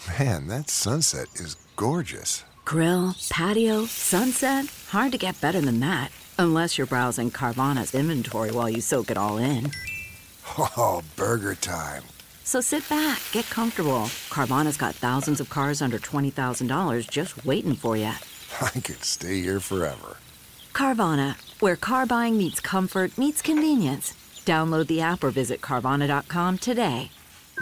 Man, that sunset is gorgeous. Grill, patio, sunset. Hard to get better than that. Unless you're browsing Carvana's inventory while you soak it all in. Oh, burger time. So sit back, get comfortable. Carvana's got thousands of cars under $20,000 just waiting for you. I could stay here forever. Carvana, where car buying meets comfort, meets convenience. Download the app or visit Carvana.com today.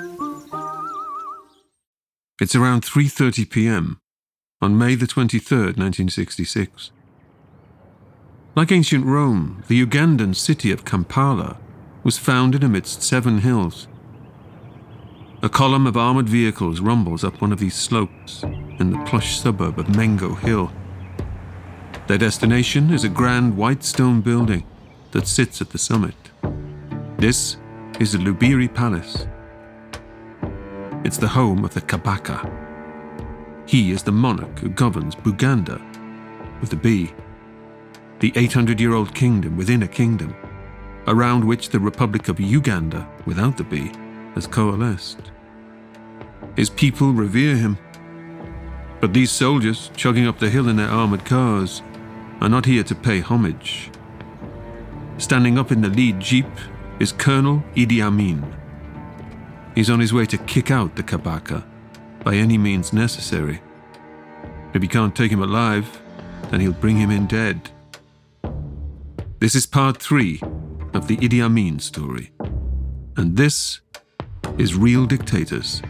It's around 3:30 p.m. on May the 23rd, 1966. Like ancient Rome, the Ugandan city of Kampala was founded amidst 7 hills. A column of armoured vehicles rumbles up one of these slopes in the plush suburb of Mengo Hill. Their destination is a grand white stone building that sits at the summit. This is the Lubiri Palace. It's the home of the Kabaka. He is the monarch who governs Buganda, with a B, the 800-year-old kingdom within a kingdom, around which the Republic of Uganda, without the B, has coalesced. His people revere him. But these soldiers, chugging up the hill in their armoured cars, are not here to pay homage. Standing up in the lead jeep is Colonel Idi Amin. He's on his way to kick out the Kabaka by any means necessary. If he can't take him alive, then he'll bring him in dead. This is part 3 of the Idi Amin story. And this is Real Dictators.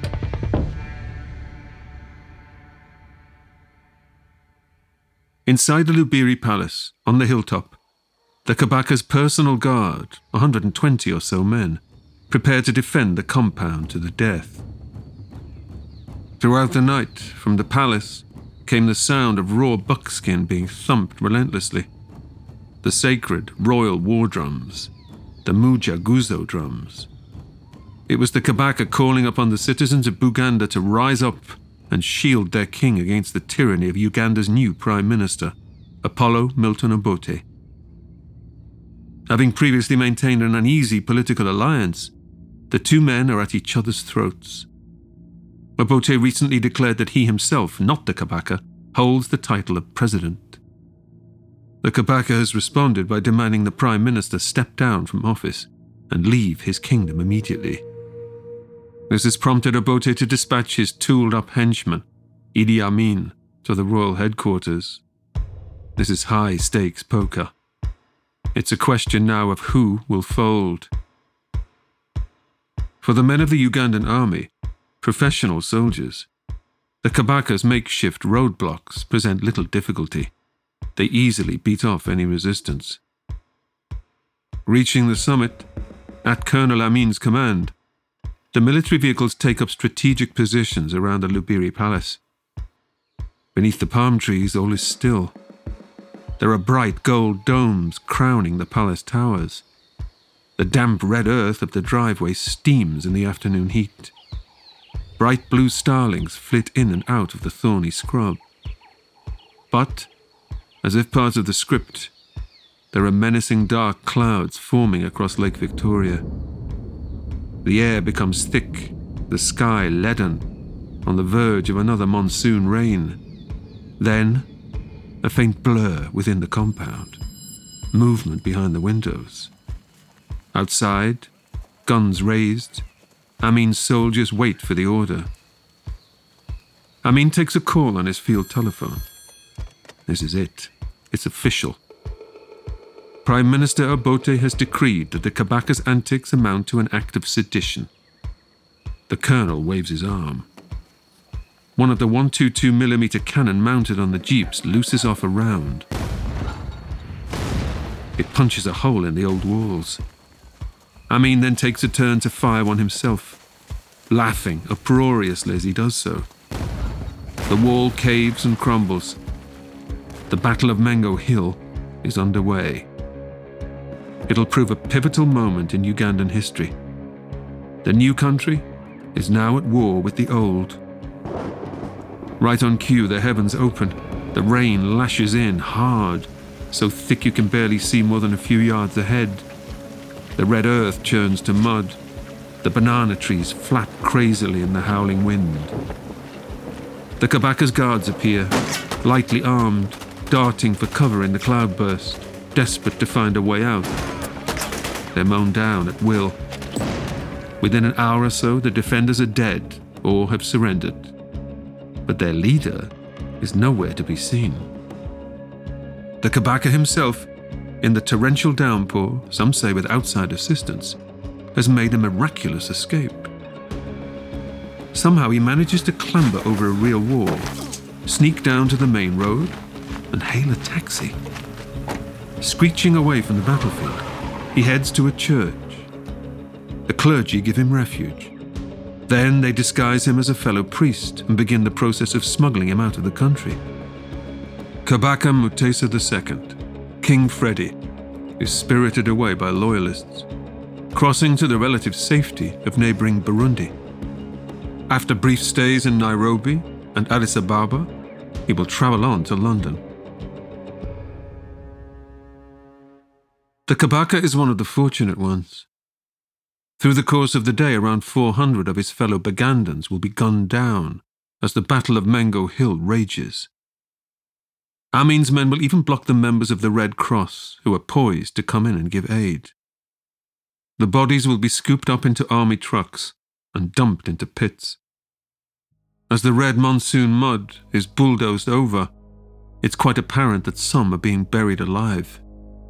Inside the Lubiri Palace, on the hilltop, the Kabaka's personal guard, 120 or so men, prepare to defend the compound to the death. Throughout the night, from the palace, came the sound of raw buckskin being thumped relentlessly. The sacred royal war drums, the Mujaguzo drums. It was the Kabaka calling upon the citizens of Buganda to rise up and shield their king against the tyranny of Uganda's new Prime Minister, Apollo Milton Obote. Having previously maintained an uneasy political alliance, the two men are at each other's throats. Obote recently declared that he himself, not the Kabaka, holds the title of president. The Kabaka has responded by demanding the Prime Minister step down from office and leave his kingdom immediately. This has prompted Obote to dispatch his tooled-up henchman, Idi Amin, to the royal headquarters. This is high-stakes poker. It's a question now of who will fold. For the men of the Ugandan army, professional soldiers, the Kabaka's makeshift roadblocks present little difficulty. They easily beat off any resistance. Reaching the summit, at Colonel Amin's command, the military vehicles take up strategic positions around the Lubiri Palace. Beneath the palm trees, all is still. There are bright gold domes crowning the palace towers. The damp red earth of the driveway steams in the afternoon heat. Bright blue starlings flit in and out of the thorny scrub. But, as if part of the script, there are menacing dark clouds forming across Lake Victoria. The air becomes thick, the sky leaden, on the verge of another monsoon rain. Then, a faint blur within the compound, movement behind the windows. Outside, guns raised, Amin's soldiers wait for the order. Amin takes a call on his field telephone. This is it. It's official. Prime Minister Obote has decreed that the Kabaka's antics amount to an act of sedition. The colonel waves his arm. One of the 122mm cannon mounted on the jeeps looses off a round. It punches a hole in the old walls. Amin then takes a turn to fire one himself, laughing uproariously as he does so. The wall caves and crumbles. The Battle of Mengo Hill is underway. It'll prove a pivotal moment in Ugandan history. The new country is now at war with the old. Right on cue, the heavens open. The rain lashes in hard, so thick you can barely see more than a few yards ahead. The red earth churns to mud. The banana trees flap crazily in the howling wind. The Kabaka's guards appear, lightly armed, darting for cover in the cloudburst, desperate to find a way out. They're mown down at will. Within an hour or so, the defenders are dead or have surrendered. But their leader is nowhere to be seen. The Kabaka himself, in the torrential downpour, some say with outside assistance, has made a miraculous escape. Somehow he manages to clamber over a rear wall, sneak down to the main road, and hail a taxi. Screeching away from the battlefield, he heads to a church. The clergy give him refuge. Then they disguise him as a fellow priest and begin the process of smuggling him out of the country. Kabaka Mutesa II, King Freddy, is spirited away by loyalists, crossing to the relative safety of neighboring Burundi. After brief stays in Nairobi and Addis Ababa, he will travel on to London. The Kabaka is one of the fortunate ones. Through the course of the day, around 400 of his fellow Bagandans will be gunned down as the Battle of Mengo Hill rages. Amin's men will even block the members of the Red Cross who are poised to come in and give aid. The bodies will be scooped up into army trucks and dumped into pits. As the red monsoon mud is bulldozed over, it's quite apparent that some are being buried alive.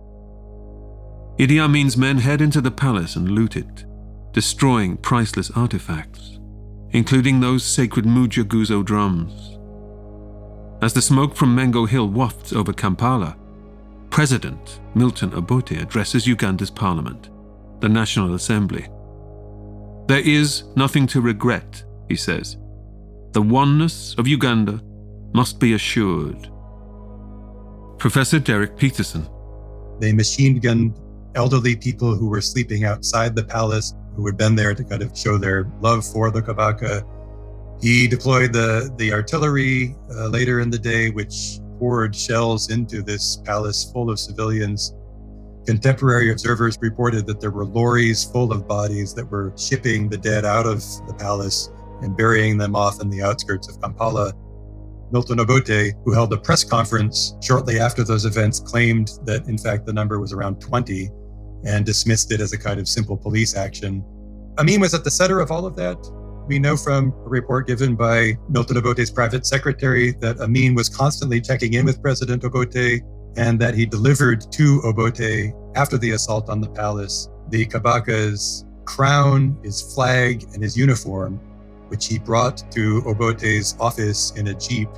Idi Amin's men head into the palace and loot it, destroying priceless artifacts, including those sacred Muja Guzo drums. As the smoke from Mengo Hill wafts over Kampala, President Milton Obote addresses Uganda's parliament, the National Assembly. There is nothing to regret, he says. The oneness of Uganda must be assured. Professor Derek Peterson. They machine gunned elderly people who were sleeping outside the palace, who had been there to kind of show their love for the Kabaka. He deployed the artillery later in the day, which poured shells into this palace full of civilians. Contemporary observers reported that there were lorries full of bodies that were shipping the dead out of the palace and burying them off in the outskirts of Kampala. Milton Obote, who held a press conference shortly after those events, claimed that, in fact, the number was around 20 and dismissed it as a kind of simple police action. Amin was at the center of all of that. We know from a report given by Milton Obote's private secretary that Amin was constantly checking in with President Obote and that he delivered to Obote, after the assault on the palace, the Kabaka's crown, his flag, and his uniform, which he brought to Obote's office in a jeep.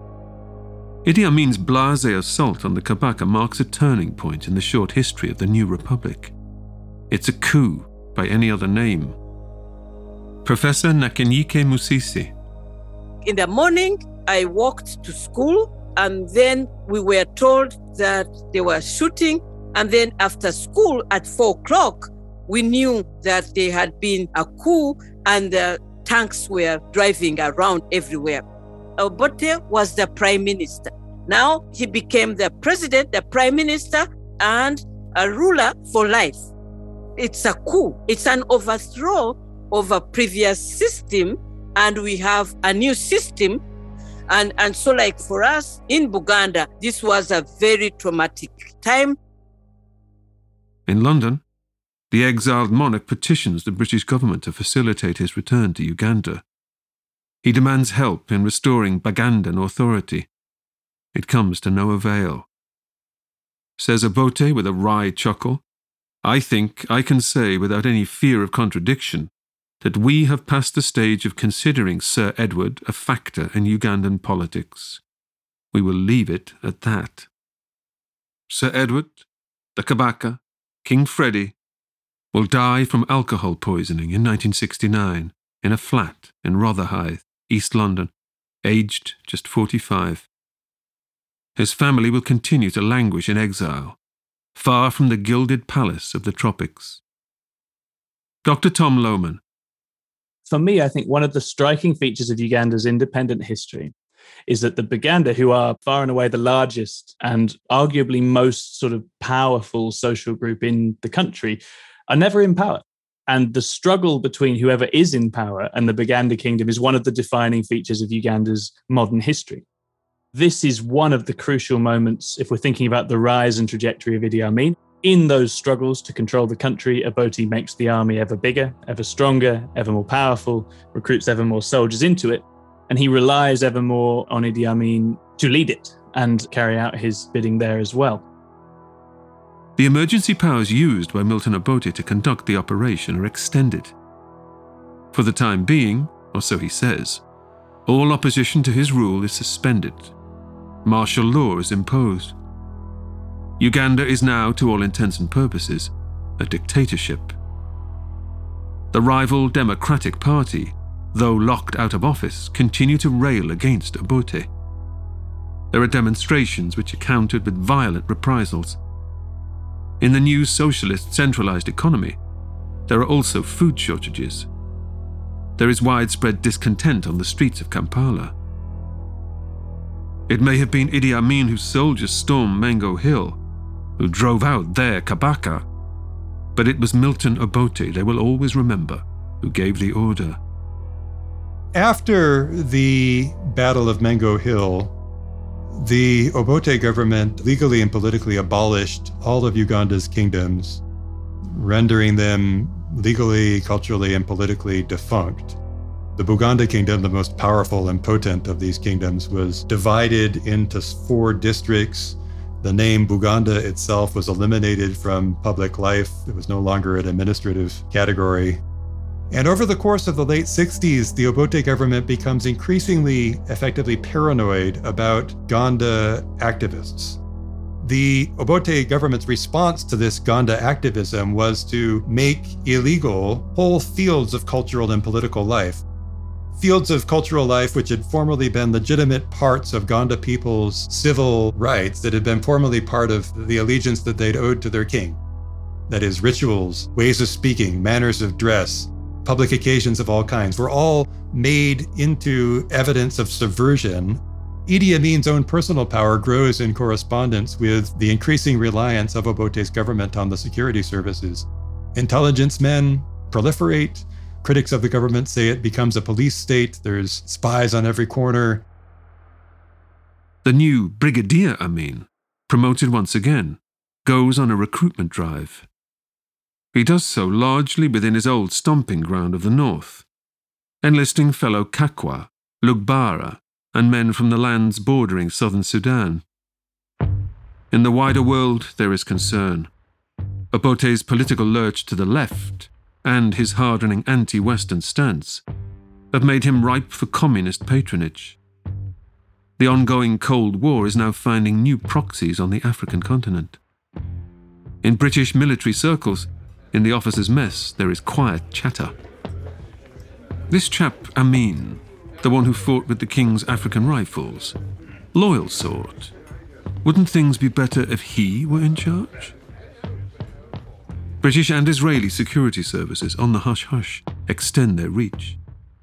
Idi Amin's blasé assault on the Kabaka marks a turning point in the short history of the new republic. It's a coup by any other name. Professor Nakenyike Musisi. In the morning, I walked to school, and then we were told that they were shooting. And then after school at 4:00, we knew that there had been a coup and the tanks were driving around everywhere. Obote was the prime minister. Now he became the president, the prime minister, and a ruler for life. It's a coup. It's an overthrow of a previous system, and we have a new system. And so, like for us in Buganda, this was a very traumatic time. In London, the exiled monarch petitions the British government to facilitate his return to Uganda. He demands help in restoring Bagandan authority. It comes to no avail. Says Obote with a wry chuckle, I think I can say without any fear of contradiction that we have passed the stage of considering Sir Edward a factor in Ugandan politics. We will leave it at that. Sir Edward, the Kabaka, King Freddy, will die from alcohol poisoning in 1969 in a flat in Rotherhithe, East London, aged just 45. His family will continue to languish in exile, far from the gilded palace of the tropics. Dr. Tom Lohman. For me, I think one of the striking features of Uganda's independent history is that the Baganda, who are far and away the largest and arguably most sort of powerful social group in the country, are never in power. And the struggle between whoever is in power and the Buganda kingdom is one of the defining features of Uganda's modern history. This is one of the crucial moments, if we're thinking about the rise and trajectory of Idi Amin. In those struggles to control the country, Obote makes the army ever bigger, ever stronger, ever more powerful, recruits ever more soldiers into it, and he relies ever more on Idi Amin to lead it and carry out his bidding there as well. The emergency powers used by Milton Obote to conduct the operation are extended. For the time being, or so he says, all opposition to his rule is suspended. Martial law is imposed. Uganda is now, to all intents and purposes, a dictatorship. The rival Democratic Party, though locked out of office, continue to rail against Obote. There are demonstrations which are countered with violent reprisals. In the new socialist centralized economy, there are also food shortages. There is widespread discontent on the streets of Kampala. It may have been Idi Amin whose soldiers stormed Mengo Hill, who drove out their Kabaka, but it was Milton Obote they will always remember who gave the order. After the Battle of Mengo Hill, the Obote government legally and politically abolished all of Uganda's kingdoms, rendering them legally, culturally, and politically defunct. The Buganda kingdom, the most powerful and potent of these kingdoms, was divided into 4 districts. The name Buganda itself was eliminated from public life. It was no longer an administrative category. And over the course of the late 60s, the Obote government becomes increasingly effectively paranoid about Ganda activists. The Obote government's response to this Ganda activism was to make illegal whole fields of cultural and political life. Fields of cultural life which had formerly been legitimate parts of Ganda people's civil rights, that had been formerly part of the allegiance that they'd owed to their king. That is, rituals, ways of speaking, manners of dress, public occasions of all kinds, were all made into evidence of subversion. Idi Amin's own personal power grows in correspondence with the increasing reliance of Obote's government on the security services. Intelligence men proliferate. Critics of the government say it becomes a police state. There's spies on every corner. The new Brigadier Amin, promoted once again, goes on a recruitment drive. He does so largely within his old stomping ground of the north, enlisting fellow Kakwa, Lugbara, and men from the lands bordering southern Sudan. In the wider world, there is concern. Obote's political lurch to the left and his hardening anti-Western stance have made him ripe for communist patronage. The ongoing Cold War is now finding new proxies on the African continent. In British military circles, in the officers' mess, there is quiet chatter. This chap, Amin, the one who fought with the King's African Rifles, loyal sort, wouldn't things be better if he were in charge? British and Israeli security services on the hush-hush extend their reach.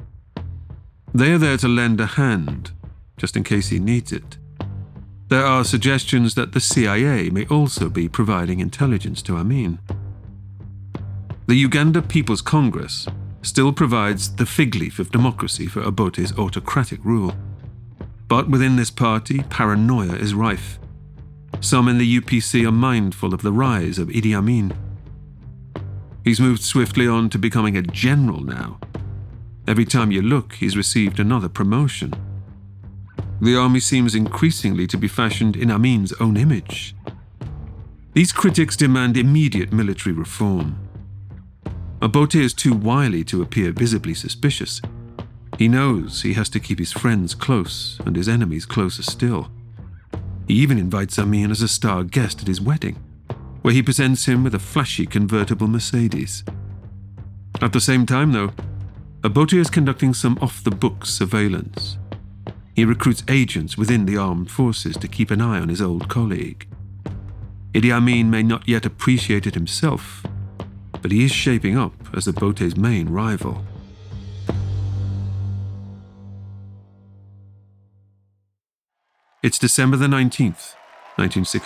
They are there to lend a hand, just in case he needs it. There are suggestions that the CIA may also be providing intelligence to Amin. The Uganda People's Congress still provides the fig leaf of democracy for Obote's autocratic rule. But within this party, paranoia is rife. Some in the UPC are mindful of the rise of Idi Amin. He's moved swiftly on to becoming a general now. Every time you look, he's received another promotion. The army seems increasingly to be fashioned in Amin's own image. These critics demand immediate military reform. Obote is too wily to appear visibly suspicious. He knows he has to keep his friends close and his enemies closer still. He even invites Amin as a star guest at his wedding, where he presents him with a flashy convertible Mercedes. At the same time, though, Obote is conducting some off-the-books surveillance. He recruits agents within the armed forces to keep an eye on his old colleague. Idi Amin may not yet appreciate it himself, but he is shaping up as Obote's main rival. It's December the 19th,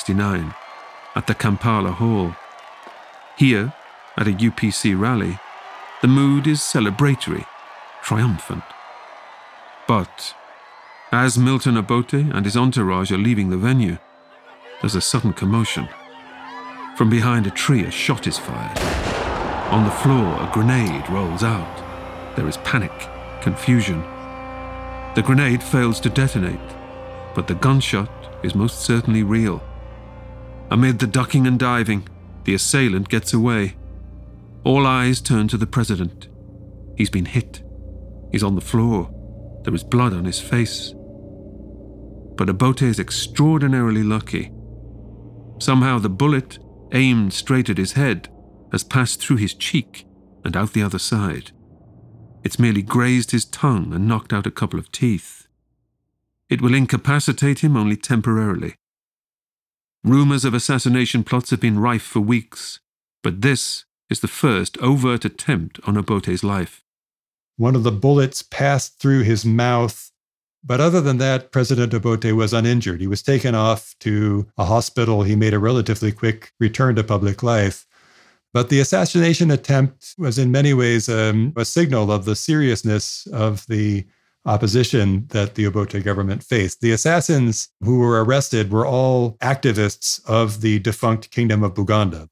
1969, at the Kampala Hall. Here, at a UPC rally, The mood is celebratory, triumphant. But as Milton Obote and his entourage are leaving the venue, there's a sudden commotion. From behind a tree, a shot is fired. On the floor, a grenade rolls out. There is panic, confusion. The grenade fails to detonate, but the gunshot is most certainly real. Amid the ducking and diving, the assailant gets away. All eyes turn to the president. He's been hit. He's on the floor. There is blood on his face. But Obote is extraordinarily lucky. Somehow the bullet, aimed straight at his head, has passed through his cheek and out the other side. It's merely grazed his tongue and knocked out a couple of teeth. It will incapacitate him only temporarily. Rumors of assassination plots have been rife for weeks, but this is the first overt attempt on Obote's life. One of the bullets passed through his mouth, but other than that, President Obote was uninjured. He was taken off to a hospital. He made a relatively quick return to public life. But the assassination attempt was in many ways a signal of the seriousness of the opposition that the Obote government faced. The assassins who were arrested were all activists of the defunct Kingdom of Buganda.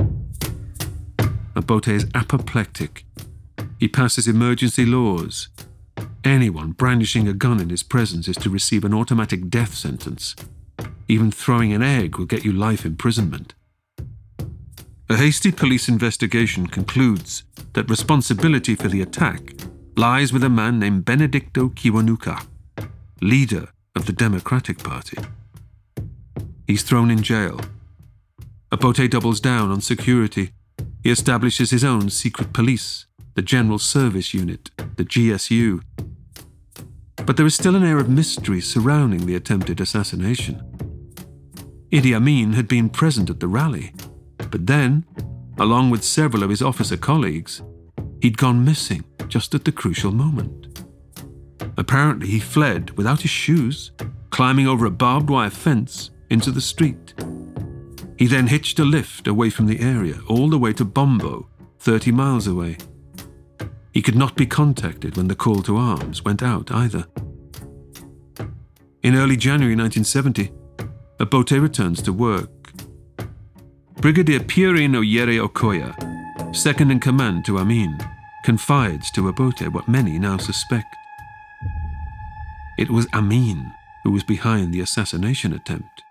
Obote is apoplectic. He passes emergency laws. Anyone brandishing a gun in his presence is to receive an automatic death sentence. Even throwing an egg will get you life imprisonment. A hasty police investigation concludes that responsibility for the attack lies with a man named Benedicto Kiwanuka, leader of the Democratic Party. He's thrown in jail. Obote doubles down on security. He establishes his own secret police, the General Service Unit, the GSU. But there is still an air of mystery surrounding the attempted assassination. Idi Amin had been present at the rally, but then, along with several of his officer colleagues, he'd gone missing just at the crucial moment. Apparently, he fled without his shoes, climbing over a barbed wire fence into the street. He then hitched a lift away from the area, all the way to Bombo, 30 miles away. He could not be contacted when the call to arms went out either. In early January 1970, Obote returns to work. Brigadier Pierin Oyere Okoya, second in command to Amin, confides to Obote what many now suspect. It was Amin who was behind the assassination attempt.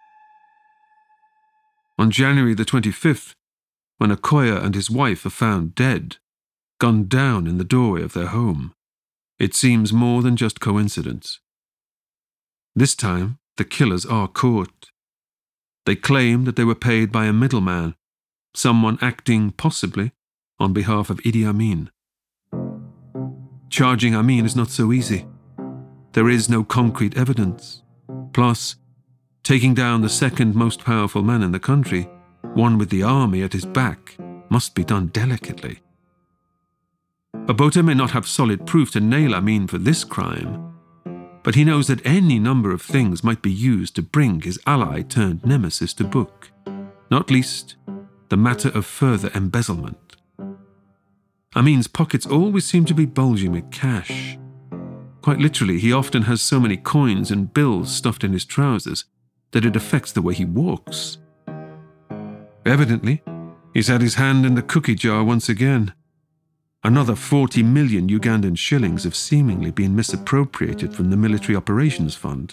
On January the 25th, when Okoya and his wife are found dead, gunned down in the doorway of their home, it seems more than just coincidence. This time, the killers are caught. They claim that they were paid by a middleman, someone acting, possibly, on behalf of Idi Amin. Charging Amin is not so easy. There is no concrete evidence. Plus, taking down the second most powerful man in the country, one with the army at his back, must be done delicately. Obote may not have solid proof to nail Amin for this crime, but he knows that any number of things might be used to bring his ally turned nemesis to book, not least the matter of further embezzlement. Amin's pockets always seem to be bulging with cash. Quite literally, he often has so many coins and bills stuffed in his trousers that it affects the way he walks. Evidently, he's had his hand in the cookie jar once again. Another 40 million Ugandan shillings have seemingly been misappropriated from the Military Operations Fund.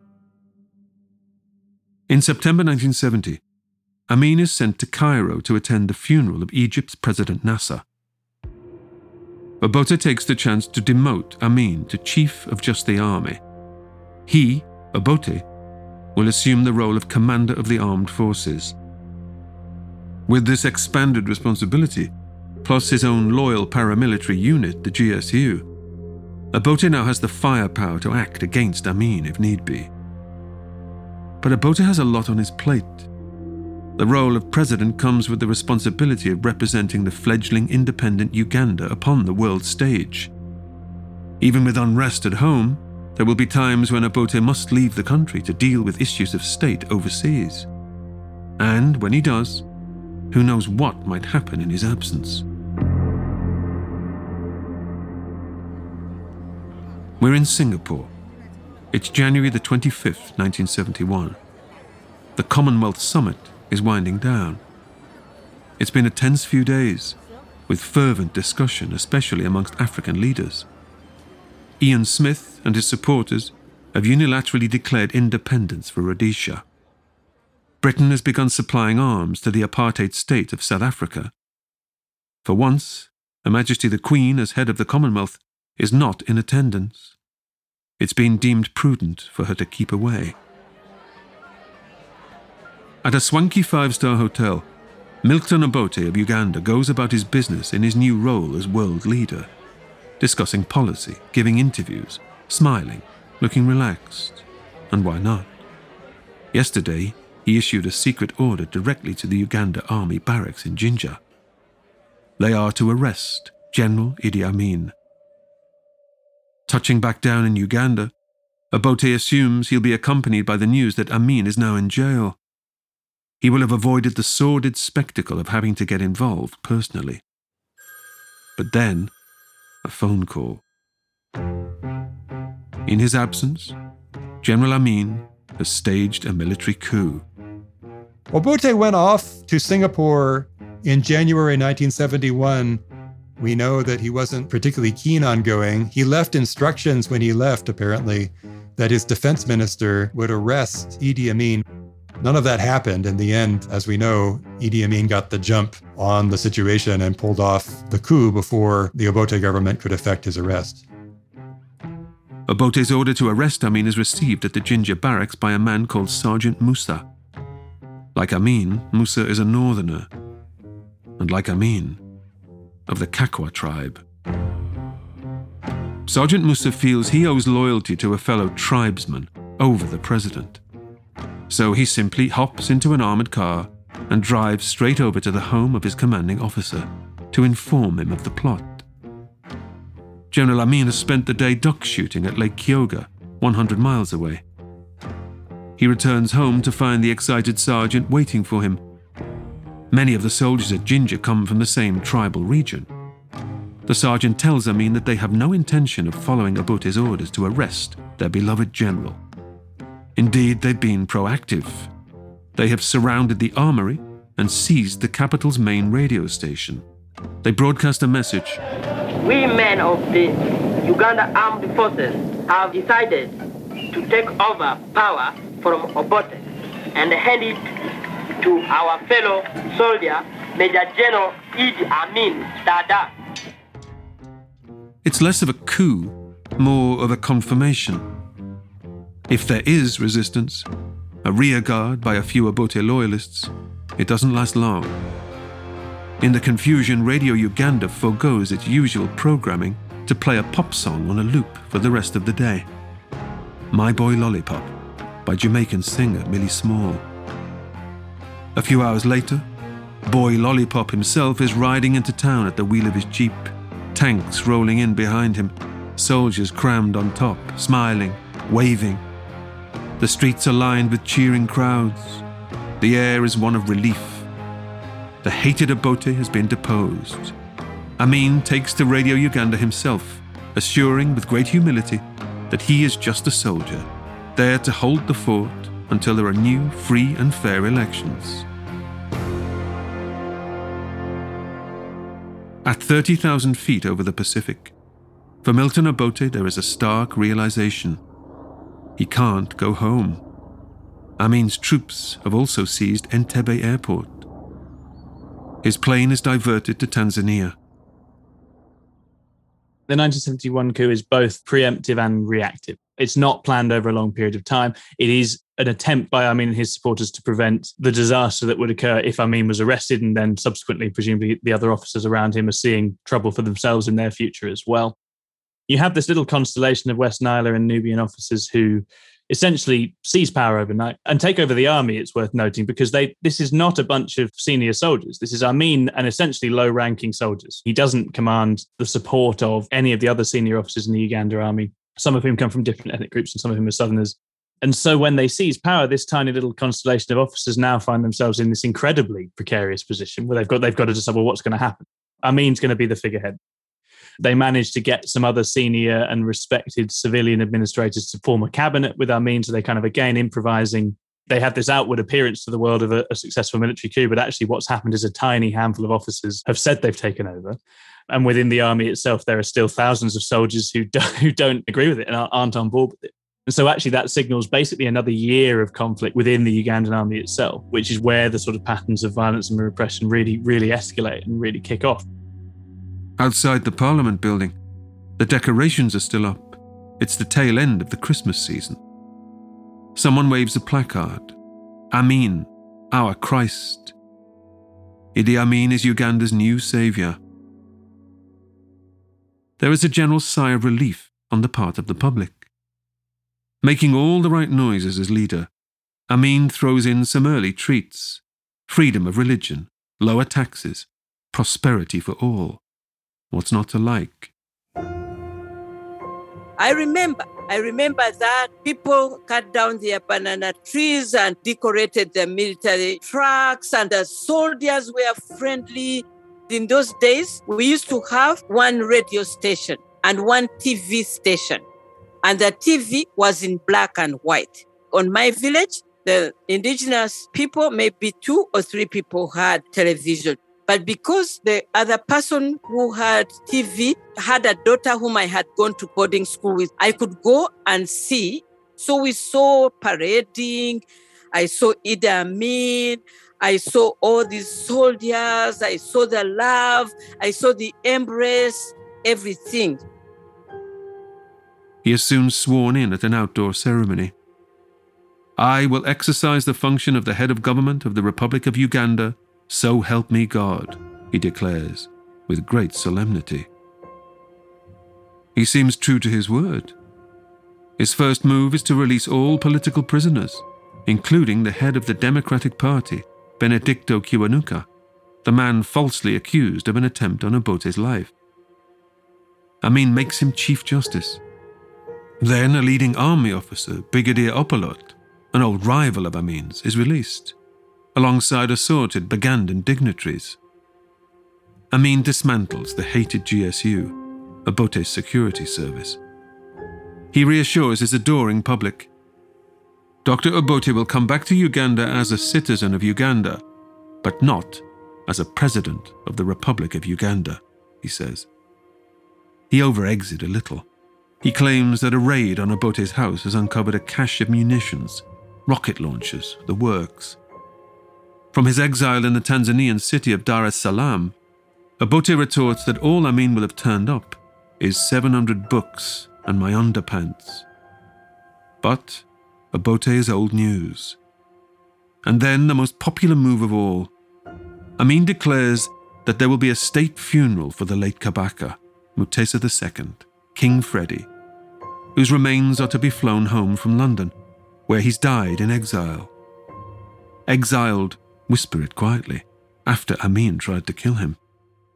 In September 1970, Amin is sent to Cairo to attend the funeral of Egypt's President Nasser. Obote takes the chance to demote Amin to Chief of Just the Army. He, Obote, will assume the role of Commander of the Armed Forces. With this expanded responsibility, plus his own loyal paramilitary unit, the GSU, Obote now has the firepower to act against Amin if need be. But Obote has a lot on his plate. The role of president comes with the responsibility of representing the fledgling independent Uganda upon the world stage. Even with unrest at home, there will be times when Obote must leave the country to deal with issues of state overseas. And when he does, who knows what might happen in his absence. We're in Singapore. It's January the 25th, 1971. The Commonwealth Summit is winding down. It's been a tense few days, with fervent discussion, especially amongst African leaders. Ian Smith and his supporters have unilaterally declared independence for Rhodesia. Britain has begun supplying arms to the apartheid state of South Africa. For once, Her Majesty the Queen, as head of the Commonwealth, is not in attendance. It's been deemed prudent for her to keep away. At a swanky five-star hotel, Milton Obote of Uganda goes about his business in his new role as world leader, discussing policy, giving interviews, smiling, looking relaxed. And why not? Yesterday, he issued a secret order directly to the Uganda Army barracks in Jinja. They are to arrest General Idi Amin. Touching back down in Uganda, Obote assumes he'll be accompanied by the news that Amin is now in jail. He will have avoided the sordid spectacle of having to get involved personally. But then, a phone call. In his absence, General Amin has staged a military coup. Obote went off to Singapore in January 1971. We know that he wasn't particularly keen on going. He left instructions when he left, apparently, that his defense minister would arrest Idi Amin. None of that happened. In the end, as we know, Idi Amin got the jump on the situation and pulled off the coup before the Obote government could effect his arrest. Obote's order to arrest Amin is received at the Jinja barracks by a man called Sergeant Musa. Like Amin, Musa is a northerner. And like Amin, of the Kakwa tribe. Sergeant Musa feels he owes loyalty to a fellow tribesman over the president. So he simply hops into an armoured car and drives straight over to the home of his commanding officer to inform him of the plot. General Amin has spent the day duck shooting at Lake Kyoga, 100 miles away. He returns home to find the excited sergeant waiting for him. Many of the soldiers at Jinja come from the same tribal region. The sergeant tells Amin that they have no intention of following Obote's orders to arrest their beloved general. Indeed, they've been proactive. They have surrounded the armory and seized the capital's main radio station. They broadcast a message. We men of the Uganda Armed Forces have decided to take over power from Obote and hand it to our fellow soldier, Major General Idi Amin Dada. It's less of a coup, more of a confirmation. If there is resistance, a rear guard by a few Obote loyalists, it doesn't last long. In the confusion, Radio Uganda forgoes its usual programming to play a pop song on a loop for the rest of the day. My Boy Lollipop by Jamaican singer Millie Small. A few hours later, Boy Lollipop himself is riding into town at the wheel of his Jeep, tanks rolling in behind him, soldiers crammed on top, smiling, waving. The streets are lined with cheering crowds. The air is one of relief. The hated Obote has been deposed. Amin takes to Radio Uganda himself, assuring with great humility that he is just a soldier, there to hold the fort until there are new, free and fair elections. At 30,000 feet over the Pacific, for Milton Obote there is a stark realization. He can't go home. Amin's troops have also seized Entebbe Airport. His plane is diverted to Tanzania. The 1971 coup is both preemptive and reactive. It's not planned over a long period of time. It is an attempt by Amin and his supporters to prevent the disaster that would occur if Amin was arrested, and then subsequently, presumably, the other officers around him are seeing trouble for themselves in their future as well. You have this little constellation of West Nile and Nubian officers who essentially seize power overnight and take over the army, it's worth noting, because this is not a bunch of senior soldiers. This is Amin and essentially low-ranking soldiers. He doesn't command the support of any of the other senior officers in the Uganda army, some of whom come from different ethnic groups and some of whom are Southerners. And so when they seize power, this tiny little constellation of officers now find themselves in this incredibly precarious position where they've got to decide, well, what's going to happen? Amin's going to be the figurehead. They managed to get some other senior and respected civilian administrators to form a cabinet with Amin. So they kind of, again, improvising. They had this outward appearance to the world of a successful military coup, but actually what's happened is a tiny handful of officers have said they've taken over. And within the army itself, there are still thousands of soldiers who don't agree with it and aren't on board with it. And so actually that signals basically another year of conflict within the Ugandan army itself, which is where the sort of patterns of violence and repression really, really escalate and really kick off. Outside the Parliament building, the decorations are still up. It's the tail end of the Christmas season. Someone waves a placard. Amin, our Christ. Idi Amin is Uganda's new saviour. There is a general sigh of relief on the part of the public. Making all the right noises as leader, Amin throws in some early treats: freedom of religion, lower taxes, prosperity for all. What's not to like? I remember that people cut down their banana trees and decorated their military trucks, and the soldiers were friendly. In those days, we used to have one radio station and one TV station, and the TV was in black and white. On my village, the indigenous people, maybe 2 or 3 people had television. But because the other person who had TV had a daughter whom I had gone to boarding school with, I could go and see. So we saw parading. I saw Idi Amin. I saw all these soldiers. I saw the love. I saw the embrace, everything. He is soon sworn in at an outdoor ceremony. I will exercise the function of the head of government of the Republic of Uganda. So help me God, he declares with great solemnity. He seems true to his word. His first move is to release all political prisoners, including the head of the Democratic Party, Benedicto Kiwanuka, the man falsely accused of an attempt on Obote's life. Amin makes him Chief Justice. Then a leading army officer, Brigadier Opolot, an old rival of Amin's, is released, alongside assorted Bagandan dignitaries. Amin dismantles the hated GSU, Obote's security service. He reassures his adoring public. Dr. Obote will come back to Uganda as a citizen of Uganda, but not as a president of the Republic of Uganda, he says. He over-eggs it a little. He claims that a raid on Obote's house has uncovered a cache of munitions, rocket launchers, the works. From his exile in the Tanzanian city of Dar es Salaam, Obote retorts that all Amin will have turned up is 700 books and my underpants. But Obote is old news. And then the most popular move of all, Amin declares that there will be a state funeral for the late Kabaka, Mutesa II, King Freddy, whose remains are to be flown home from London, where he's died in exile. Exiled, whisper it quietly, after Amin tried to kill him.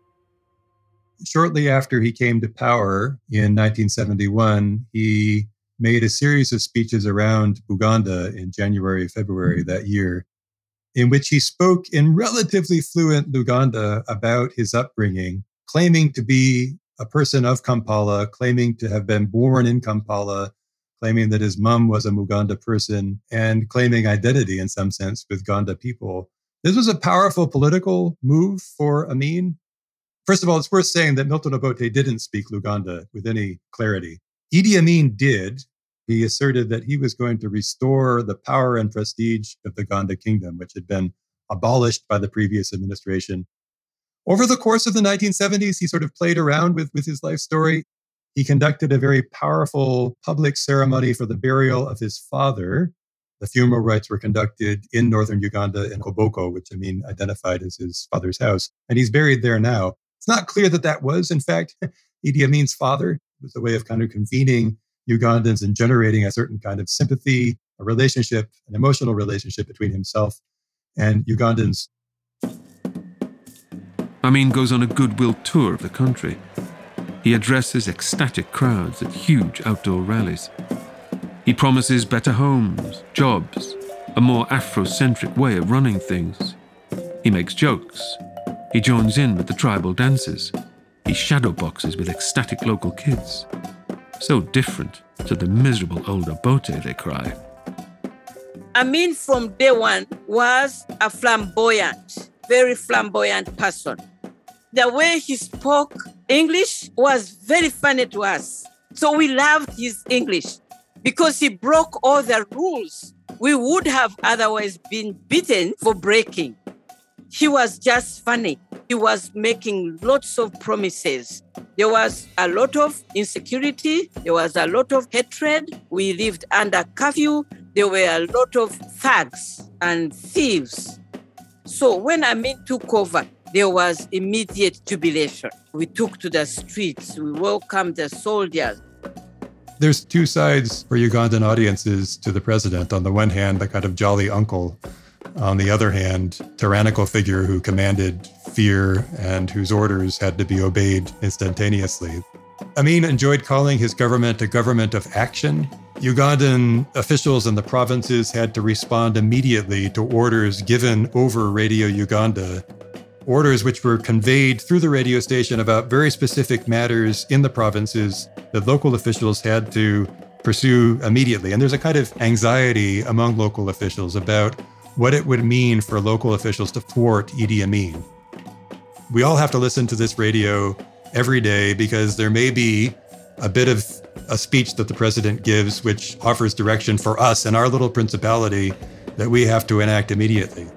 Shortly after he came to power in 1971, he made a series of speeches around Buganda in January, February that year, in which he spoke in relatively fluent Luganda about his upbringing, claiming to be a person of Kampala, claiming to have been born in Kampala, claiming that his mom was a Muganda person, and claiming identity in some sense with Ganda people. This was a powerful political move for Amin. First of all, it's worth saying that Milton Obote didn't speak Luganda with any clarity. Idi Amin did. He asserted that he was going to restore the power and prestige of the Ganda kingdom, which had been abolished by the previous administration. Over the course of the 1970s, he sort of played around with his life story. He conducted a very powerful public ceremony for the burial of his father. The funeral rites were conducted in northern Uganda in Koboko, which Amin identified as his father's house. And he's buried there now. It's not clear that that was, in fact, Idi Amin's father. It was a way of kind of convening Ugandans and generating a certain kind of sympathy, a relationship, an emotional relationship between himself and Ugandans. Amin goes on a goodwill tour of the country. He addresses ecstatic crowds at huge outdoor rallies. He promises better homes, jobs, a more Afrocentric way of running things. He makes jokes. He joins in with the tribal dances. He shadow boxes with ecstatic local kids. So different to the miserable old Obote, they cry. Amin from day one was a flamboyant, very flamboyant person. The way he spoke English was very funny to us. So we loved his English because he broke all the rules we would have otherwise been beaten for breaking. He was just funny. He was making lots of promises. There was a lot of insecurity. There was a lot of hatred. We lived under curfew. There were a lot of thugs and thieves. So when Amin took over, there was immediate jubilation. We took to the streets. We welcomed the soldiers. There's two sides for Ugandan audiences to the president. On the one hand, the kind of jolly uncle. On the other hand, tyrannical figure who commanded fear and whose orders had to be obeyed instantaneously. Amin enjoyed calling his government a government of action. Ugandan officials in the provinces had to respond immediately to orders given over Radio Uganda, orders which were conveyed through the radio station about very specific matters in the provinces that local officials had to pursue immediately. And there's a kind of anxiety among local officials about what it would mean for local officials to thwart Idi Amin. We all have to listen to this radio every day because there may be a bit of a speech that the president gives which offers direction for us in our little principality that we have to enact immediately.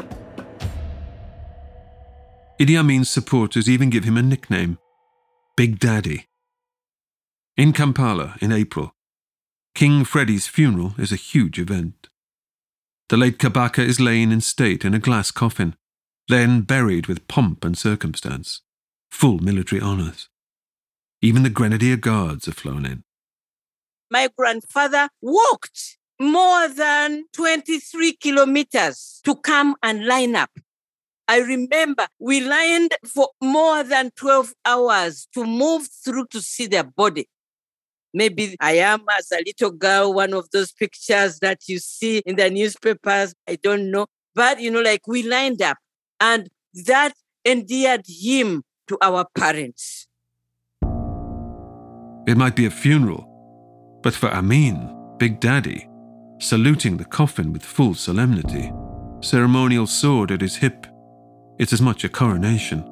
Idi Amin's supporters even give him a nickname, Big Daddy. In Kampala, in April, King Freddy's funeral is a huge event. The late Kabaka is lain in state in a glass coffin, then buried with pomp and circumstance, full military honours. Even the Grenadier Guards are flown in. My grandfather walked more than 23 kilometers to come and line up. I remember we lined for more than 12 hours to move through to see their body. Maybe I am, as a little girl, one of those pictures that you see in the newspapers. I don't know. But, we lined up. And that endeared him to our parents. It might be a funeral, but for Amin, Big Daddy, saluting the coffin with full solemnity, ceremonial sword at his hip, it's as much a coronation.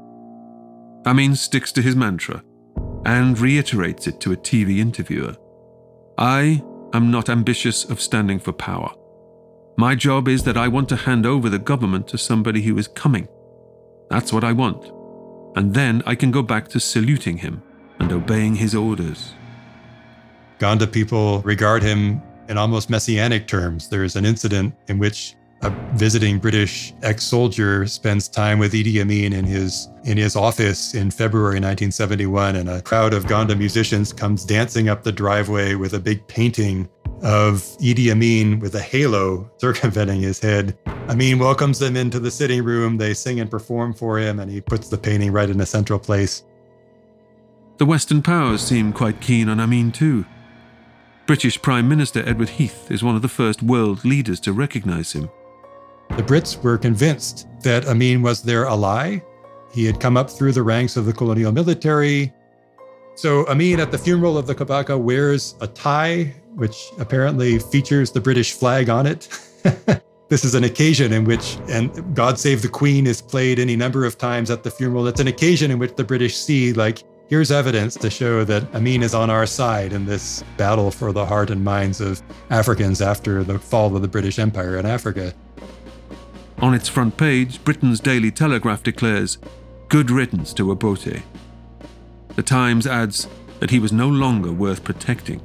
Amin sticks to his mantra and reiterates it to a TV interviewer. I am not ambitious of standing for power. My job is that I want to hand over the government to somebody who is coming. That's what I want. And then I can go back to saluting him and obeying his orders. Uganda people regard him in almost messianic terms. There's an incident in which a visiting British ex-soldier spends time with Idi Amin in his office in February 1971, and a crowd of Ganda musicians comes dancing up the driveway with a big painting of Idi Amin with a halo circumventing his head. Amin welcomes them into the sitting room, they sing and perform for him, and he puts the painting right in a central place. The Western powers seem quite keen on Amin too. British Prime Minister Edward Heath is one of the first world leaders to recognise him. The Brits were convinced that Amin was their ally. He had come up through the ranks of the colonial military. So Amin at the funeral of the Kabaka wears a tie, which apparently features the British flag on it. This is an occasion in which, and God Save the Queen is played any number of times at the funeral. It's an occasion in which the British see, here's evidence to show that Amin is on our side in this battle for the heart and minds of Africans after the fall of the British Empire in Africa. On its front page, Britain's Daily Telegraph declares, "Good riddance to Obote." The Times adds that he was no longer worth protecting.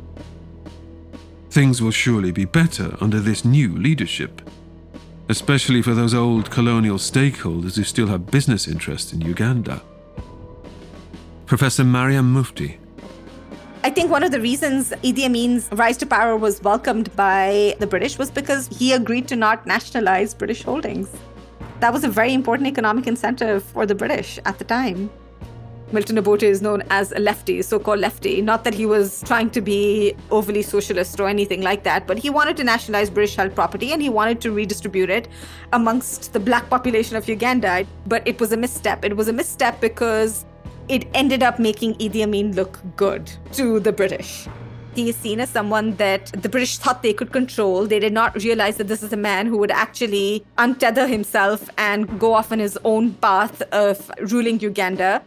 Things will surely be better under this new leadership, especially for those old colonial stakeholders who still have business interests in Uganda. Professor Mariam Mufti. I think one of the reasons Idi Amin's rise to power was welcomed by the British was because he agreed to not nationalize British holdings. That was a very important economic incentive for the British at the time. Milton Obote is known as a lefty, so-called lefty. Not that he was trying to be overly socialist or anything like that, but he wanted to nationalize British-held property and he wanted to redistribute it amongst the black population of Uganda. But it was a misstep. It was a misstep because it ended up making Idi Amin look good to the British. He is seen as someone that the British thought they could control. They did not realize that this is a man who would actually untether himself and go off on his own path of ruling Uganda.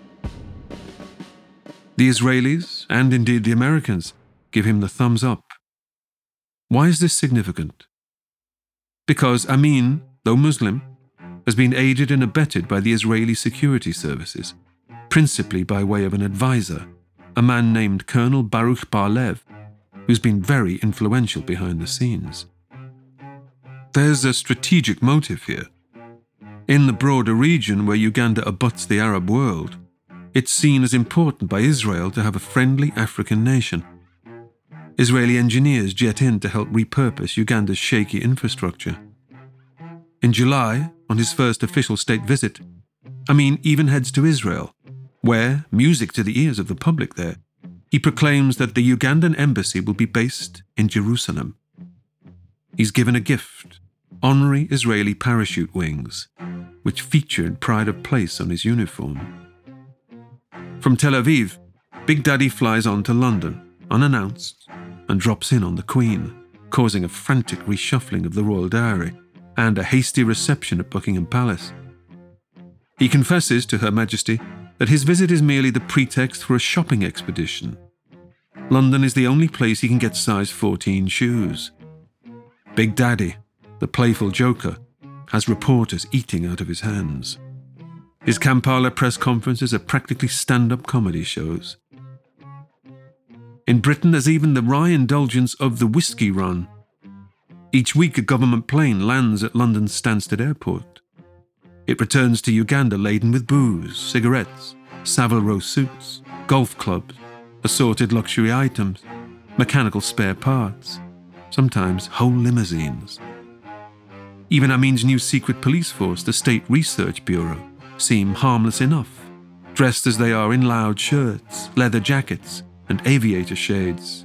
The Israelis, and indeed the Americans, give him the thumbs up. Why is this significant? Because Amin, though Muslim, has been aided and abetted by the Israeli security services, principally by way of an advisor, a man named Colonel Baruch Bar-Lev, who's been very influential behind the scenes. There's a strategic motive here. In the broader region where Uganda abuts the Arab world, it's seen as important by Israel to have a friendly African nation. Israeli engineers jet in to help repurpose Uganda's shaky infrastructure. In July, on his first official state visit, Amin even heads to Israel, where, music to the ears of the public there, he proclaims that the Ugandan embassy will be based in Jerusalem. He's given a gift, honorary Israeli parachute wings, which feature in pride of place on his uniform. From Tel Aviv, Big Daddy flies on to London, unannounced, and drops in on the Queen, causing a frantic reshuffling of the royal diary and a hasty reception at Buckingham Palace. He confesses to Her Majesty that his visit is merely the pretext for a shopping expedition. London is the only place he can get size 14 shoes. Big Daddy, the playful joker, has reporters eating out of his hands. His Kampala press conferences are practically stand-up comedy shows. In Britain, there's even the wry indulgence of the whiskey run. Each week, a government plane lands at London's Stansted Airport. It returns to Uganda laden with booze, cigarettes, Savile Row suits, golf clubs, assorted luxury items, mechanical spare parts, sometimes whole limousines. Even Amin's new secret police force, the State Research Bureau, seem harmless enough, dressed as they are in loud shirts, leather jackets, and aviator shades.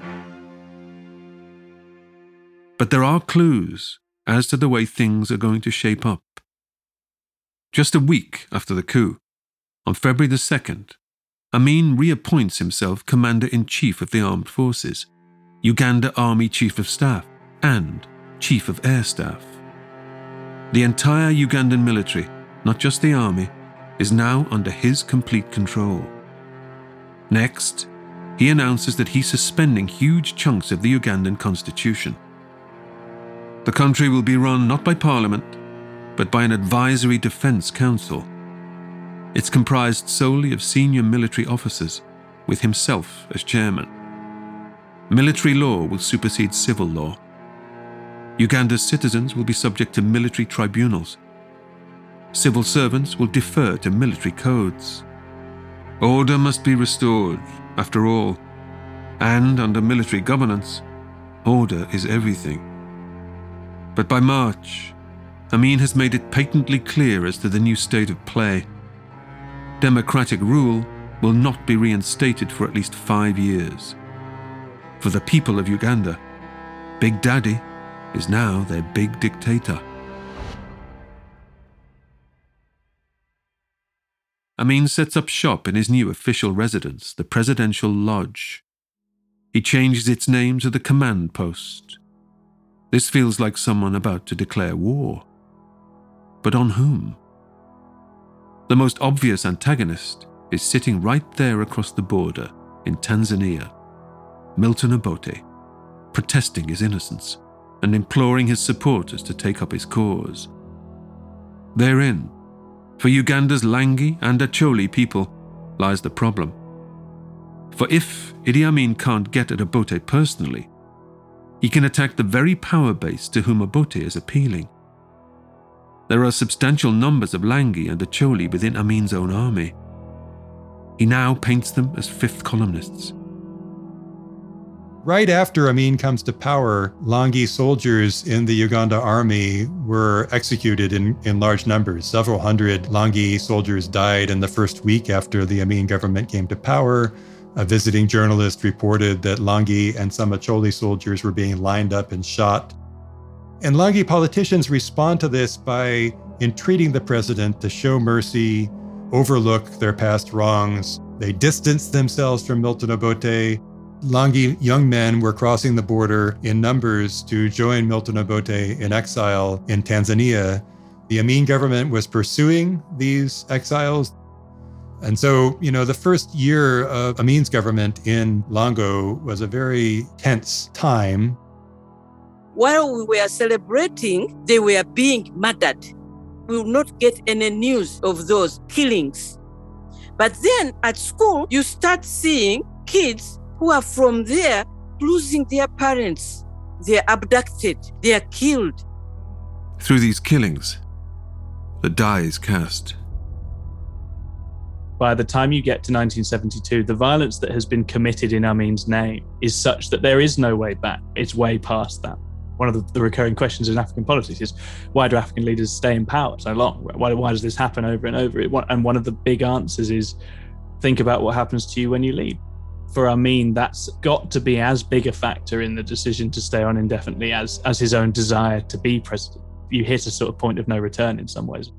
But there are clues as to the way things are going to shape up. Just a week after the coup, on February the 2nd, Amin reappoints himself Commander-in-Chief of the Armed Forces, Uganda Army Chief of Staff, and Chief of Air Staff. The entire Ugandan military, not just the army, is now under his complete control. Next, he announces that he's suspending huge chunks of the Ugandan constitution. The country will be run not by Parliament, but by an advisory defense council. It's comprised solely of senior military officers, with himself as chairman. Military law will supersede civil law. Uganda's citizens will be subject to military tribunals. Civil servants will defer to military codes. Order must be restored, after all, and under military governance, order is everything. But by March, Amin has made it patently clear as to the new state of play. Democratic rule will not be reinstated for at least 5 years. For the people of Uganda, Big Daddy is now their big dictator. Amin sets up shop in his new official residence, the Presidential Lodge. He changes its name to the Command Post. This feels like someone about to declare war. But on whom? The most obvious antagonist is sitting right there across the border in Tanzania, Milton Obote, protesting his innocence and imploring his supporters to take up his cause. Therein, for Uganda's Langi and Acholi people, lies the problem. For if Idi Amin can't get at Obote personally, he can attack the very power base to whom Obote is appealing. There are substantial numbers of Langi and Acholi within Amin's own army. He now paints them as fifth columnists. Right after Amin comes to power, Langi soldiers in the Uganda army were executed in large numbers. Several hundred Langi soldiers died in the first week after the Amin government came to power. A visiting journalist reported that Langi and some Acholi soldiers were being lined up and shot. And Langi politicians respond to this by entreating the president to show mercy, overlook their past wrongs. They distanced themselves from Milton Obote. Langi young men were crossing the border in numbers to join Milton Obote in exile in Tanzania. The Amin government was pursuing these exiles. And so, the first year of Amin's government in Lango was a very tense time. While we were celebrating, they were being murdered. We will not get any news of those killings. But then at school, you start seeing kids who are from there losing their parents. They're abducted, they're killed. Through these killings, the die is cast. By the time you get to 1972, the violence that has been committed in Amin's name is such that there is no way back. It's way past that. One of the recurring questions in African politics is, why do African leaders stay in power so long? Why does this happen over and over? And one of the big answers is, think about what happens to you when you leave. For Amin, that's got to be as big a factor in the decision to stay on indefinitely as his own desire to be president. You hit a sort of point of no return in some ways.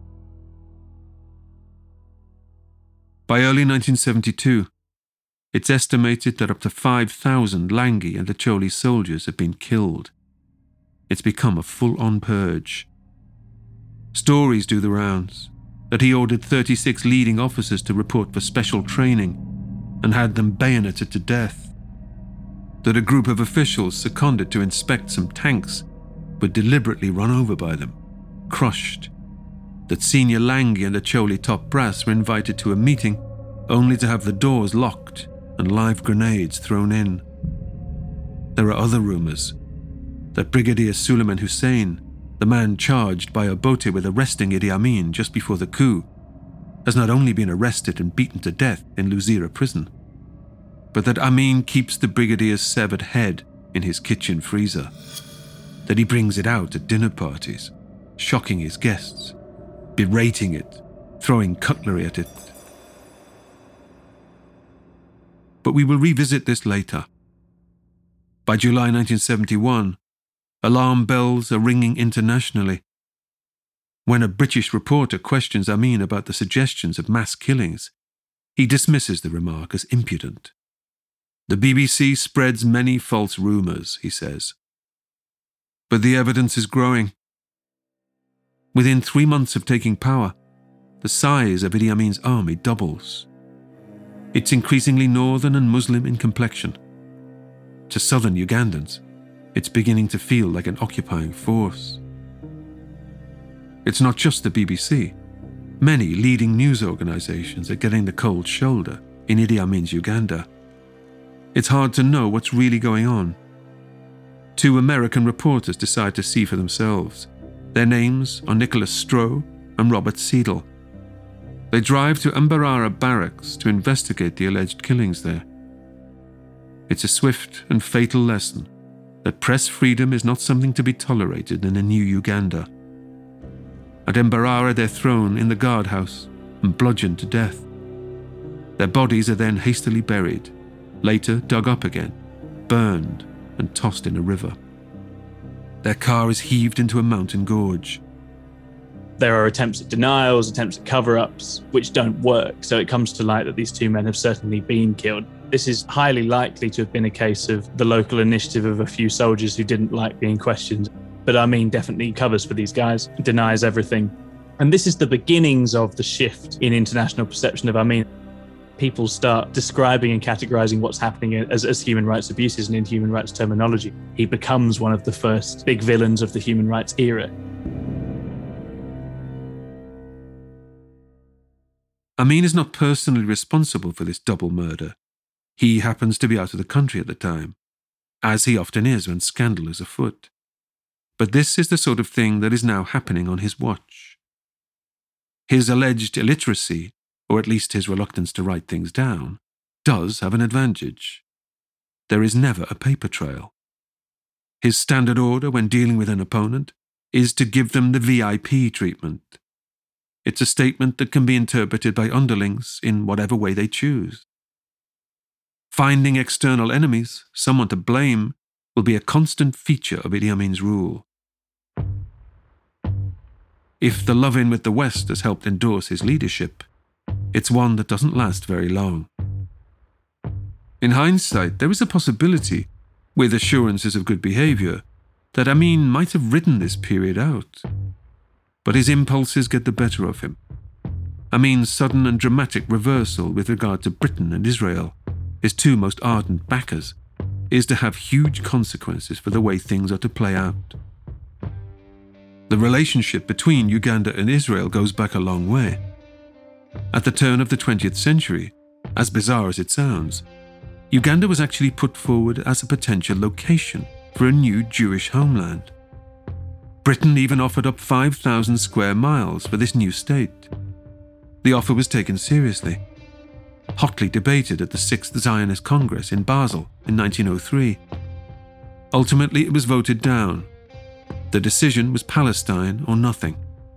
By early 1972, it's estimated that up to 5,000 Langi and Acholi soldiers have been killed. It's become a full-on purge. Stories do the rounds that he ordered 36 leading officers to report for special training and had them bayoneted to death. That a group of officials seconded to inspect some tanks were deliberately run over by them, crushed. That senior Langi and Acholi top brass were invited to a meeting only to have the doors locked and live grenades thrown in. There are other rumours that Brigadier Suleiman Hussein, the man charged by Obote with arresting Idi Amin just before the coup, has not only been arrested and beaten to death in Luzira prison, but that Amin keeps the brigadier's severed head in his kitchen freezer, that he brings it out at dinner parties, shocking his guests, berating it, throwing cutlery at it. But we will revisit this later. By July 1971, alarm bells are ringing internationally. When a British reporter questions Amin about the suggestions of mass killings, he dismisses the remark as impudent. The BBC spreads many false rumours, he says. But the evidence is growing. Within 3 months of taking power, the size of Idi Amin's army doubles. It's increasingly northern and Muslim in complexion. To southern Ugandans, it's beginning to feel like an occupying force. It's not just the BBC. Many leading news organisations are getting the cold shoulder in Idi Amin's Uganda. It's hard to know what's really going on. 2 American reporters decide to see for themselves. Their names are Nicholas Stroh and Robert Seidel. They drive to Mbarara barracks to investigate the alleged killings there. It's a swift and fatal lesson that press freedom is not something to be tolerated in a new Uganda. At Mbarara, they're thrown in the guardhouse and bludgeoned to death. Their bodies are then hastily buried, later dug up again, burned and tossed in a river. Their car is heaved into a mountain gorge. There are attempts at denials, attempts at cover-ups, which don't work, so it comes to light that these 2 men have certainly been killed. This is highly likely to have been a case of the local initiative of a few soldiers who didn't like being questioned. But Amin definitely covers for these guys, denies everything. And this is the beginnings of the shift in international perception of Amin. People start describing and categorizing what's happening as human rights abuses and in human rights terminology. He becomes one of the first big villains of the human rights era. Amin is not personally responsible for this double murder. He happens to be out of the country at the time, as he often is when scandal is afoot. But this is the sort of thing that is now happening on his watch. His alleged illiteracy, or at least his reluctance to write things down, does have an advantage. There is never a paper trail. His standard order when dealing with an opponent is to give them the VIP treatment. It's a statement that can be interpreted by underlings in whatever way they choose. Finding external enemies, someone to blame, will be a constant feature of Idi Amin's rule. If the love-in with the West has helped endorse his leadership, it's one that doesn't last very long. In hindsight, there is a possibility, with assurances of good behaviour, that Amin might have ridden this period out. But his impulses get the better of him. Amin's sudden and dramatic reversal with regard to Britain and Israel, his two most ardent backers, is to have huge consequences for the way things are to play out. The relationship between Uganda and Israel goes back a long way. At the turn of the 20th century, as bizarre as it sounds, Uganda was actually put forward as a potential location for a new Jewish homeland. Britain even offered up 5,000 square miles for this new state. The offer was taken seriously, hotly debated at the 6th Zionist Congress in Basel in 1903. Ultimately, it was voted down. The decision was Palestine or nothing.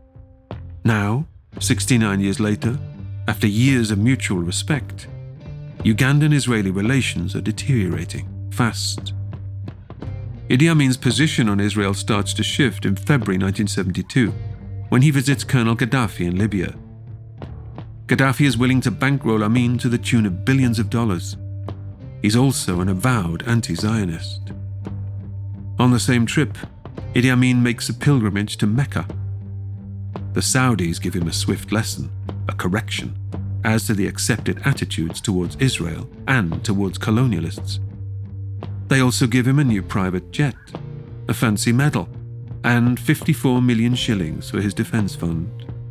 Now, 69 years later, after years of mutual respect, Ugandan-Israeli relations are deteriorating fast. Idi Amin's position on Israel starts to shift in February 1972, when he visits Colonel Gaddafi in Libya. Gaddafi is willing to bankroll Amin to the tune of billions of dollars. He's also an avowed anti-Zionist. On the same trip, Idi Amin makes a pilgrimage to Mecca. The Saudis give him a swift lesson, a correction, as to the accepted attitudes towards Israel and towards colonialists. They also give him a new private jet, a fancy medal, and 54 million shillings for his defence fund.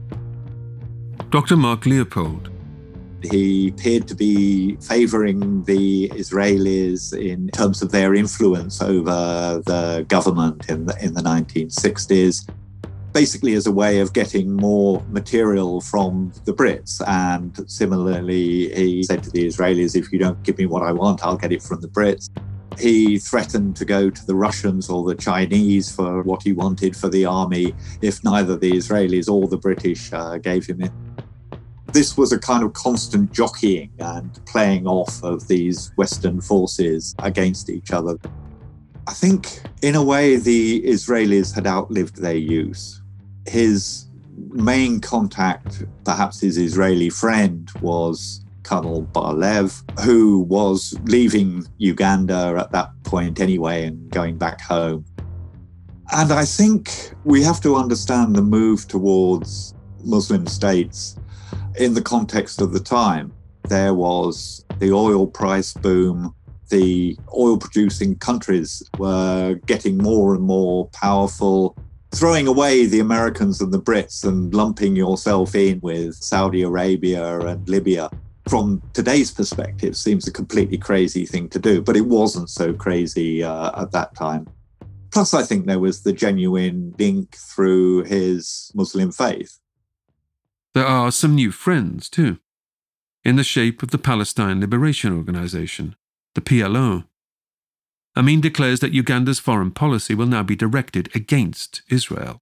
Dr. Mark Leopold. He appeared to be favouring the Israelis in terms of their influence over the government in the 1960s, basically as a way of getting more material from the Brits. And similarly, he said to the Israelis, if you don't give me what I want, I'll get it from the Brits. He threatened to go to the Russians or the Chinese for what he wanted for the army if neither the Israelis or the British gave him it. This was a kind of constant jockeying and playing off of these Western forces against each other. I think, in a way, the Israelis had outlived their use. His main contact, perhaps his Israeli friend, was Colonel Bar-Lev, who was leaving Uganda at that point anyway and going back home. And I think we have to understand the move towards Muslim states in the context of the time. There was the oil price boom. The oil-producing countries were getting more and more powerful, throwing away the Americans and the Brits and lumping yourself in with Saudi Arabia and Libya. From today's perspective, seems a completely crazy thing to do, but it wasn't so crazy at that time. Plus, I think there was the genuine link through his Muslim faith. There are some new friends, too, in the shape of the Palestine Liberation Organization, the PLO. Amin declares that Uganda's foreign policy will now be directed against Israel.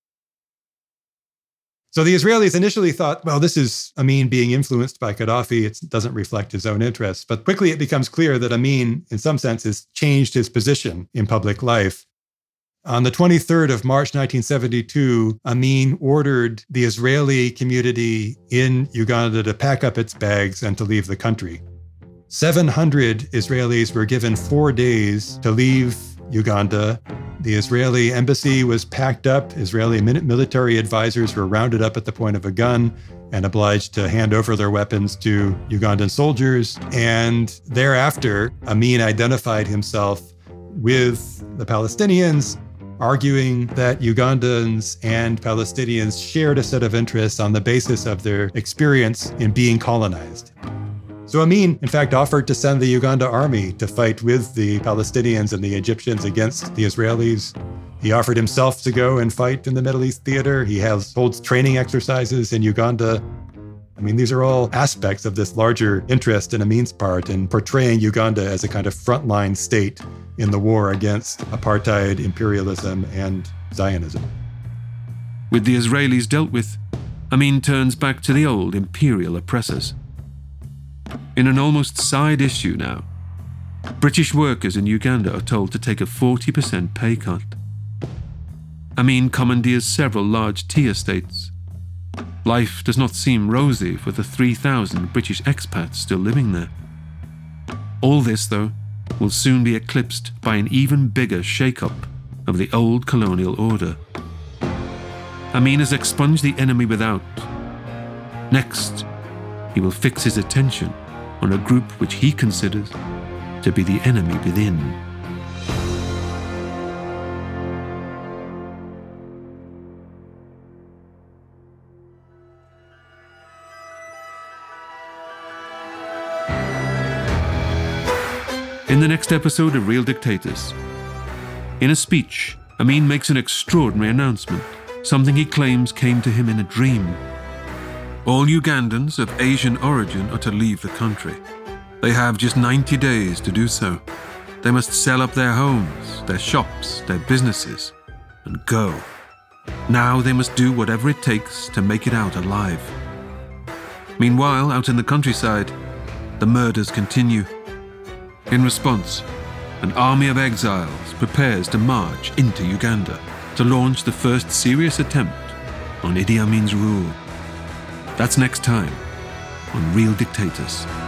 So the Israelis initially thought, well, this is Amin being influenced by Gaddafi. It doesn't reflect his own interests. But quickly it becomes clear that Amin, in some sense, has changed his position in public life. On the 23rd of March 1972, Amin ordered the Israeli community in Uganda to pack up its bags and to leave the country. 700 Israelis were given 4 days to leave Uganda. The Israeli embassy was packed up. Israeli military advisors were rounded up at the point of a gun and obliged to hand over their weapons to Ugandan soldiers. And thereafter, Amin identified himself with the Palestinians, arguing that Ugandans and Palestinians shared a set of interests on the basis of their experience in being colonized. So Amin, in fact, offered to send the Uganda army to fight with the Palestinians and the Egyptians against the Israelis. He offered himself to go and fight in the Middle East theater. He holds training exercises in Uganda. I mean, these are all aspects of this larger interest in Amin's part in portraying Uganda as a kind of frontline state in the war against apartheid, imperialism, and Zionism. With the Israelis dealt with, Amin turns back to the old imperial oppressors. In an almost side issue now, British workers in Uganda are told to take a 40% pay cut. Amin commandeers several large tea estates. Life does not seem rosy for the 3,000 British expats still living there. All this, though, will soon be eclipsed by an even bigger shake-up of the old colonial order. Amin has expunged the enemy without. Next, he will fix his attention on a group which he considers to be the enemy within. In the next episode of Real Dictators, in a speech, Amin makes an extraordinary announcement, something he claims came to him in a dream. All Ugandans of Asian origin are to leave the country. They have just 90 days to do so. They must sell up their homes, their shops, their businesses, and go. Now they must do whatever it takes to make it out alive. Meanwhile, out in the countryside, the murders continue. In response, an army of exiles prepares to march into Uganda to launch the first serious attempt on Idi Amin's rule. That's next time on Real Dictators.